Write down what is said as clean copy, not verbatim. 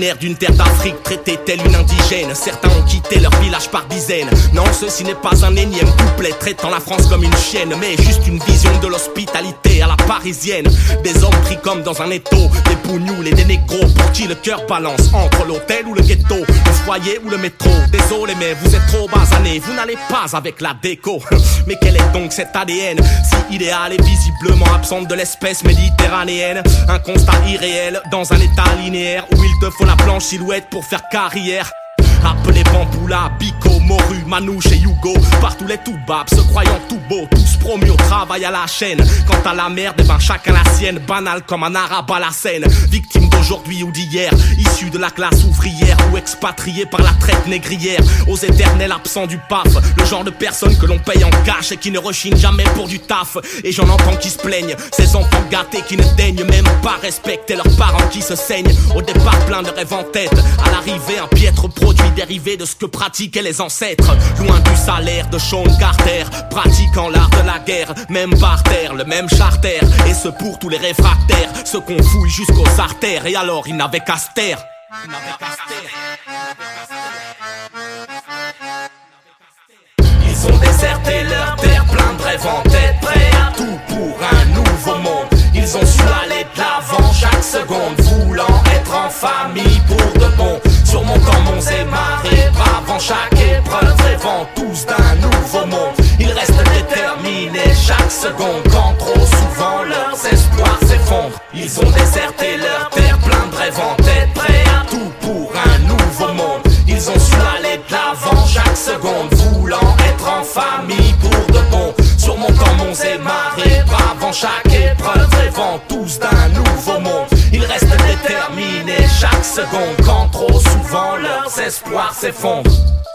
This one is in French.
Originaire d'une terre d'Afrique, traitée telle une indigène. Certains ont quitté leur village par dizaines. Non, ceci n'est pas un énième couplet traitant la France comme une chienne, mais juste une vision de l'hospitalité à la parisienne. Des hommes pris comme dans un étau, des bougnoules et des négros pour qui le cœur balance entre l'hôtel ou le ghetto, le foyer ou le métro. Désolé mais vous êtes trop basanés, vous n'allez pas avec la déco. Mais quel est donc cet ADN si idéal et visiblement absente de l'espèce méditerranéenne? Un constat irréel dans un état linéaire où il te faut la blanche silhouette pour faire carrière. Appelez Bamboula, Biko, Moru, Manouche et Hugo. Partout les toubabs se croyant tout beaux, tous promus au travail à la chaîne. Quant à la merde, eh ben chacun la sienne. Banal comme un arabe à la scène. Victime d'aujourd'hui ou d'hier, issu de la classe ouvrière ou expatrié par la traite négrière. Aux éternels absents du PAF, le genre de personne que l'on paye en cash et qui ne rechigne jamais pour du taf. Et j'en entends qui se plaignent, ces enfants gâtés qui ne daignent même pas respecter leurs parents qui se saignent. Au départ plein de rêves en tête, à l'arrivée un piètre produit dérivé de ce que pratiquaient les ancêtres. Loin du salaire de Sean Carter, pratiquant l'art de la guerre, même par terre, le même charter. Et ce pour tous les réfractaires, ceux qu'on fouille jusqu'aux artères. Et alors ils n'avaient qu'à se taire. Ils ont déserté leur terre, plein de rêves en tête, prêts à tout pour un nouveau monde. Ils ont su aller de l'avant chaque seconde, voulant être en famille pour de bon. Surmontant monts et marées, bravant chaque épreuve, rêvant tous d'un nouveau monde. Ils restent déterminés chaque seconde, quand trop souvent leurs espoirs s'effondrent. Ils ont déserté leur terre, plein de rêves en tête, prêts à tout pour un nouveau monde. Ils ont su aller de l'avant chaque seconde, voulant être en famille pour de bon. Surmontant monts et marées, bravant chaque épreuve, rêvant tous d'un nouveau monde. Ils restent déterminés chaque seconde, quand trop souvent leurs espoirs s'effondrent.